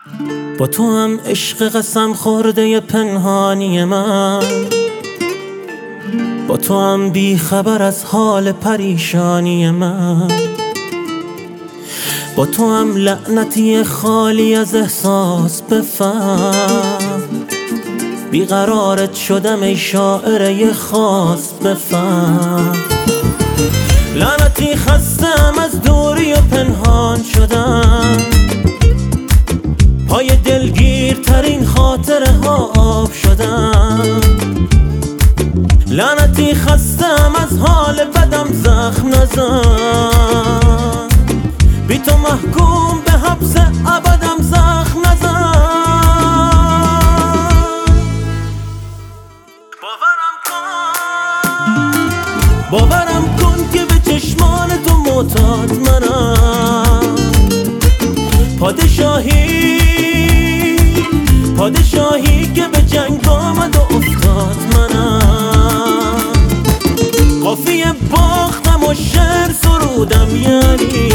با تو هم عشق قسم خورده پنهانی من، با تو هم بی خبر از حال پریشانی من، با تو هم لعنتی خالی از احساس بفهم، بیقرارت شدم ای شاعره خاص بفهم. لعنتی خستم از دوری و پنهان شدم، پای دلگیرترین خاطره ها آب شدم. لعنتی خستم از حال بدم زخم نزن، بی تو محکوم به حبس ابدم زخم نزن. باورم کن که به چشمان تو معتاد منم، پادشاهی که به جنگ آمد و افتاد منم. قافیه باختم و شعر سرودم، یعنی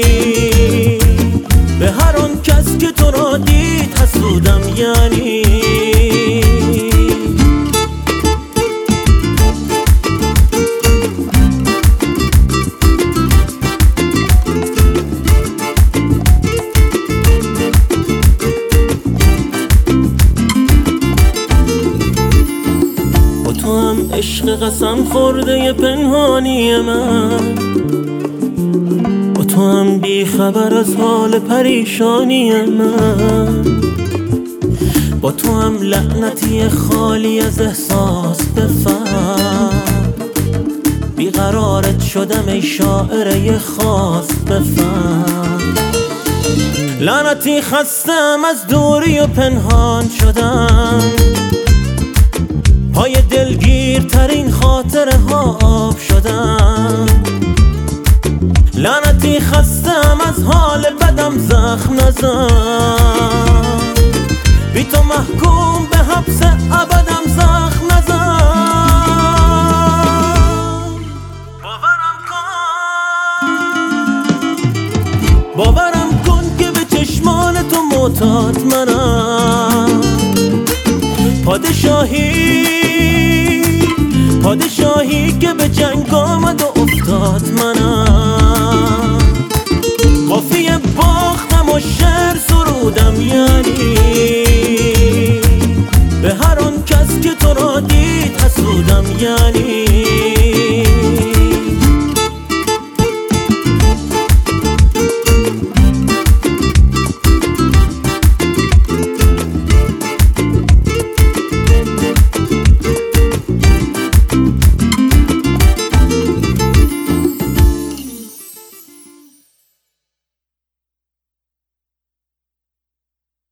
به هر آن کس که تو را دید حسودم، یعنی تو هم عشق قسم خورده پنهانی من، با تو هم بی خبر از حال پریشانی من، با تو هم لعنتی خالی از احساس بفهم، بیقرارت شدم ای شاعره خاص بفهم. لعنتی خستم از دوری و پنهان شدم، پای دلگیرترین خاطره ها آب شدم. لعنتی خستم از حال بدم زخم نزن، بی تو محکوم به حبس ابدم زخم نزن. باورم کن که به چشمان تو معتاد منم، پادشاهی که به جنگ آمد و افتاد منم.